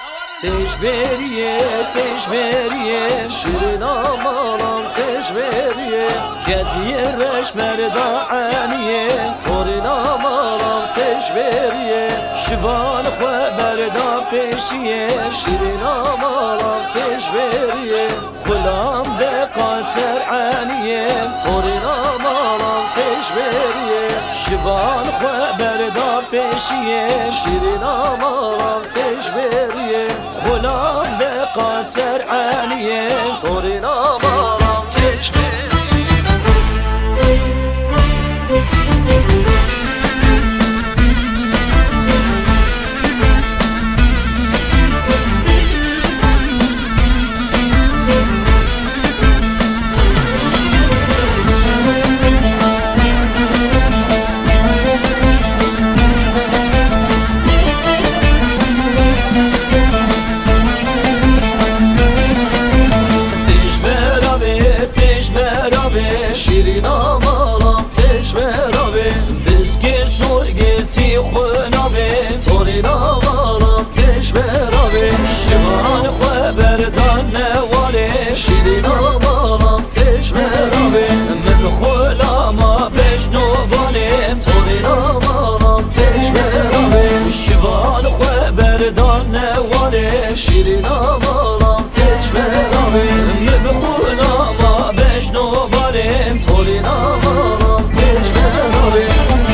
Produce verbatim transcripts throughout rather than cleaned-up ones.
تش بریه تش بریه شیرین آمالان تش بریه گزیه رش مردا عنیه تورین آمالان تش بریه شبان خواه بردا پیشیه شیرین آمالان تش بریه غلام ده قاسر عنیه تورین آمالان تش بریه شبان خواه بردا پیشیه شیرین آمالان تش بریه غلام به قاسر علیه طورین آمارم تش شیرین آمالام تش براوه بسکی سرگتی خوناوه تورین آمالام تش براوه شمان خواه بردان نواله شیرین آمالام تش براوه من خولاما بشنو بالیم تورین آمالام تش براوه شمان خواه بردان نواله شیرین آمالام تش براوه من خولاما بشنو بالیم تورین آمالام تش براوه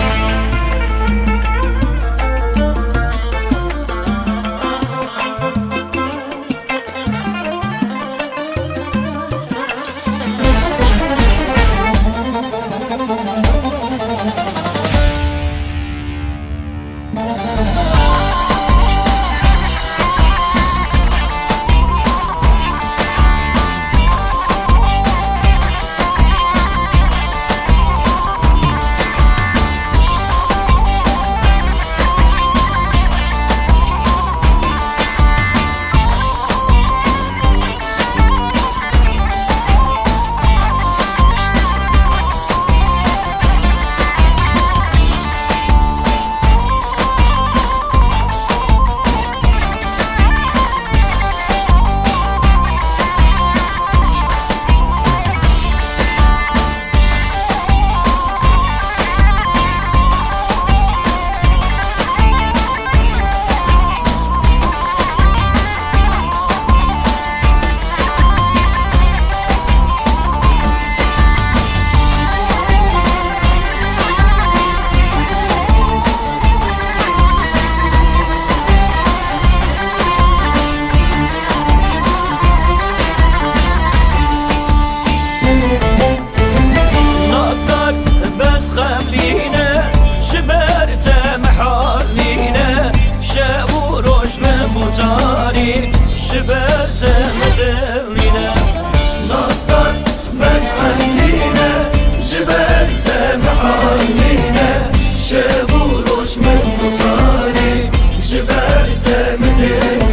مجاری شبرت مدلینه ناستر بس خلینه شبرت محالینه شبو روش من مجاری شبرت مدلینه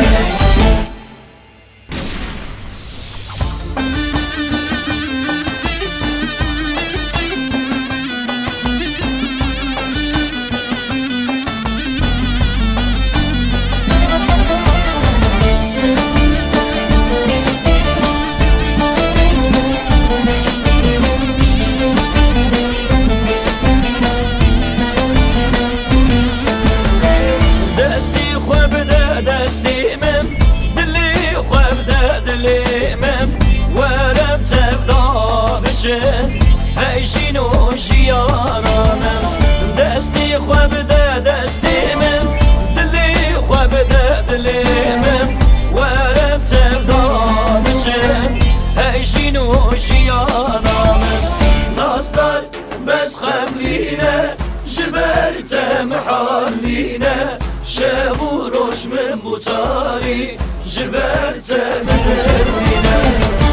هیشین و جیانم دستی خواب ده دستی من دلی خواب ده دلی من ورم تبدا بشن هیشین و جیانم ناستر بس خملینه جبرت محالینه شبو روش من بوتاری جبرت مهرینه